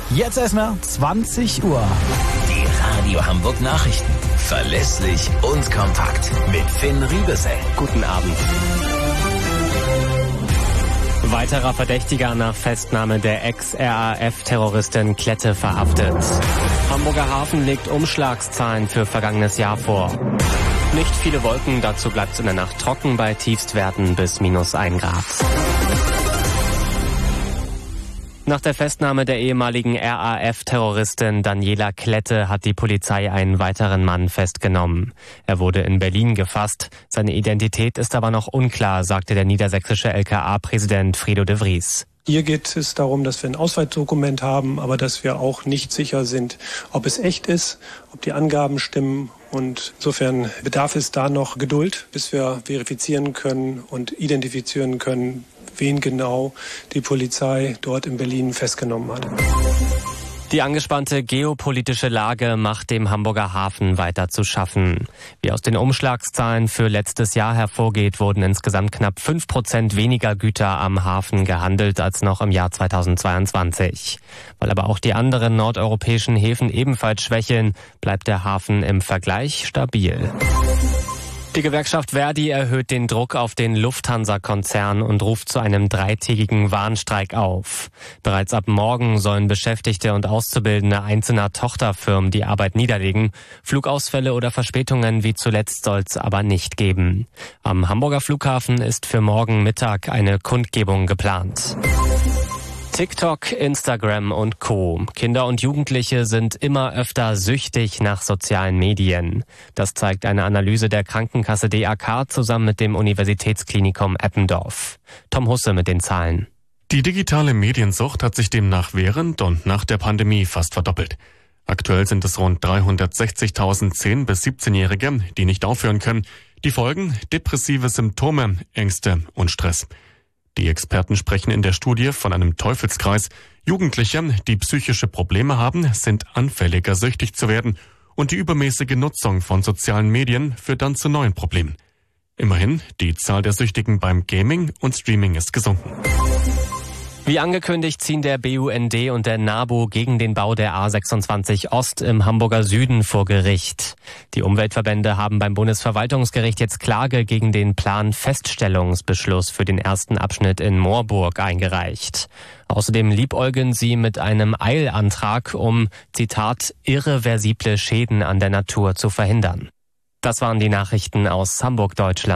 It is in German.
Jetzt erstmal 20 Uhr. Die Radio Hamburg Nachrichten. Verlässlich und kompakt. Mit Finn Riebesell. Guten Abend. Weiterer Verdächtiger nach Festnahme der Ex-RAF-Terroristin Klette verhaftet. Hamburger Hafen legt Umschlagszahlen für vergangenes Jahr vor. Nicht viele Wolken, dazu bleibt es in der Nacht trocken bei Tiefstwerten bis -1 Grad. Nach der Festnahme der ehemaligen RAF-Terroristin Daniela Klette hat die Polizei einen weiteren Mann festgenommen. Er wurde in Berlin gefasst. Seine Identität ist aber noch unklar, sagte der niedersächsische LKA-Präsident Fredo de Vries. Hier geht es darum, dass wir ein Ausweisdokument haben, aber dass wir auch nicht sicher sind, ob es echt ist, ob die Angaben stimmen. Und insofern bedarf es da noch Geduld, bis wir verifizieren können und identifizieren können, wen genau die Polizei dort in Berlin festgenommen hat. Die angespannte geopolitische Lage macht dem Hamburger Hafen weiter zu schaffen. Wie aus den Umschlagszahlen für letztes Jahr hervorgeht, wurden insgesamt knapp 5% weniger Güter am Hafen gehandelt als noch im Jahr 2022. Weil aber auch die anderen nordeuropäischen Häfen ebenfalls schwächeln, bleibt der Hafen im Vergleich stabil. Die Gewerkschaft Verdi erhöht den Druck auf den Lufthansa-Konzern und ruft zu einem 3-tägigen Warnstreik auf. Bereits ab morgen sollen Beschäftigte und Auszubildende einzelner Tochterfirmen die Arbeit niederlegen. Flugausfälle oder Verspätungen wie zuletzt soll es aber nicht geben. Am Hamburger Flughafen ist für morgen Mittag eine Kundgebung geplant. TikTok, Instagram und Co. Kinder und Jugendliche sind immer öfter süchtig nach sozialen Medien. Das zeigt eine Analyse der Krankenkasse DAK zusammen mit dem Universitätsklinikum Eppendorf. Tom Husse mit den Zahlen. Die digitale Mediensucht hat sich demnach während und nach der Pandemie fast verdoppelt. Aktuell sind es rund 360.000 10- bis 17-Jährige, die nicht aufhören können. Die Folgen: depressive Symptome, Ängste und Stress. Die Experten sprechen in der Studie von einem Teufelskreis. Jugendliche, die psychische Probleme haben, sind anfälliger, süchtig zu werden. Und die übermäßige Nutzung von sozialen Medien führt dann zu neuen Problemen. Immerhin, die Zahl der Süchtigen beim Gaming und Streaming ist gesunken. Wie angekündigt ziehen der BUND und der NABU gegen den Bau der A26 Ost im Hamburger Süden vor Gericht. Die Umweltverbände haben beim Bundesverwaltungsgericht jetzt Klage gegen den Planfeststellungsbeschluss für den ersten Abschnitt in Moorburg eingereicht. Außerdem liebäugeln sie mit einem Eilantrag, um, Zitat, irreversible Schäden an der Natur zu verhindern. Das waren die Nachrichten aus Hamburg, Deutschland.